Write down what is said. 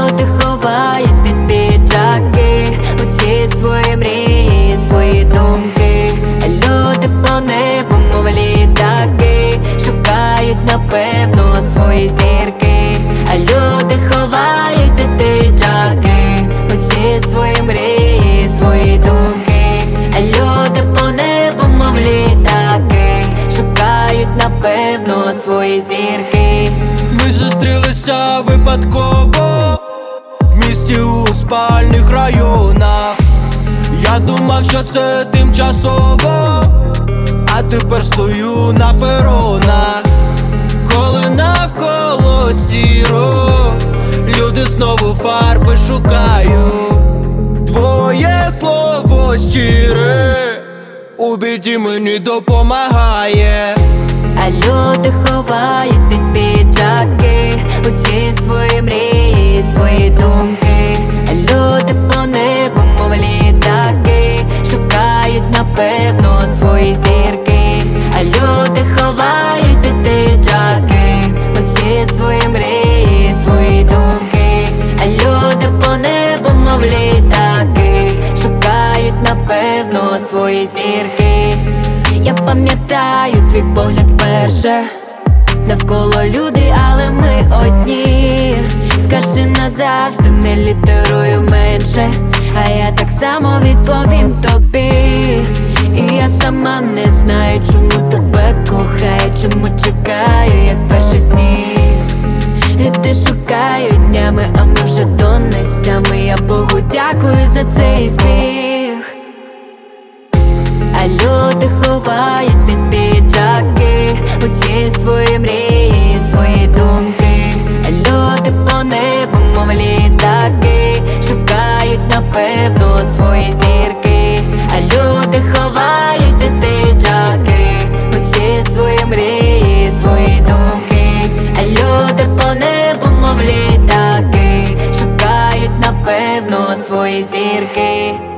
люди ховають під піджаки усі свої мрії, свої думки. Люди по небу, мов літаки, шукають напевно свої зірки. А люди ховають під піджаки усі свої мрії, свої думки. А люди по небу, мов літаки, шукають напевно свої зірки. Ми зустрілися випадково в місті у спальних районах. Я думав, що це тимчасово, а тепер стою на перонах. Коли навколо сіро, люди знову фарби шукають. Твоє слово щире у біді мені допомагає. А люди ховають під піджаки усі свої мрії, свої думки. А люди по небу, мов літаки, шукають напевно свої зірки. А люди ховають під піджаки усі свої мрії, свої думки. А люди по небу, мов літаки, шукають напевно свої зірки. Я пам'ятаю твій погляд вперше. Навколо люди, але ми одні. Скажи назавжди, не літерую менше, а я так само відповім тобі. І я сама не знаю, чому тебе кохаю, чому чекаю, як перший сніг. Люди шукають днями, а ми вже донестями. Я Богу дякую за цей збіг. А люди ховають під піджаки усі свої мрії, свої думки. А люди по небу, мов літаки, шукають напевно свої зірки. А люди ховають під піджаки усі свої мрії, свої думки. А люди по небу, мов літаки, шукають напевно свої зірки.